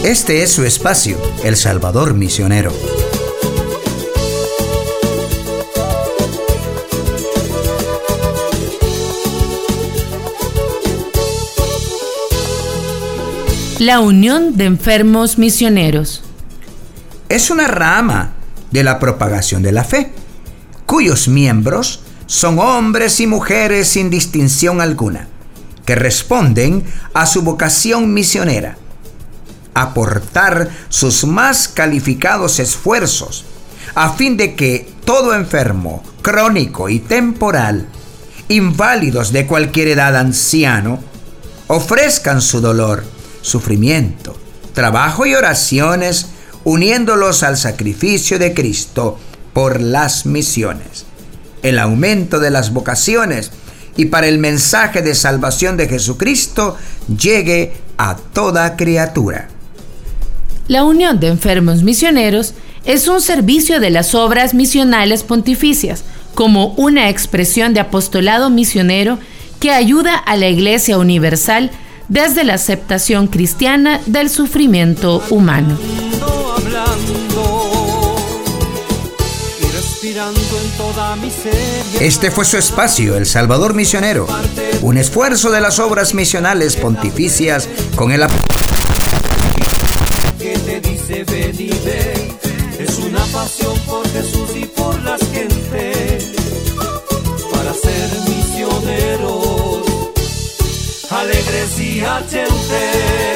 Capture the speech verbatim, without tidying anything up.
Este es su espacio, El Salvador Misionero. La Unión de Enfermos Misioneros es una rama de la propagación de la fe, cuyos miembros son hombres y mujeres sin distinción alguna, que responden a su vocación misionera, aportar sus más calificados esfuerzos a fin de que todo enfermo, crónico y temporal, inválidos de cualquier edad, anciano, ofrezcan su dolor, sufrimiento, trabajo y oraciones, uniéndolos al sacrificio de Cristo por las misiones, el aumento de las vocaciones y para el mensaje de salvación de Jesucristo llegue a toda criatura. La Unión de Enfermos Misioneros es un servicio de las obras misionales pontificias, como una expresión de apostolado misionero que ayuda a la Iglesia Universal desde la aceptación cristiana del sufrimiento humano. Este fue su espacio, El Salvador Misionero, un esfuerzo de las obras misionales pontificias con el apoyo que te dice ven y ven, es una pasión por Jesús y por las gentes, para ser misioneros alegres y argentes.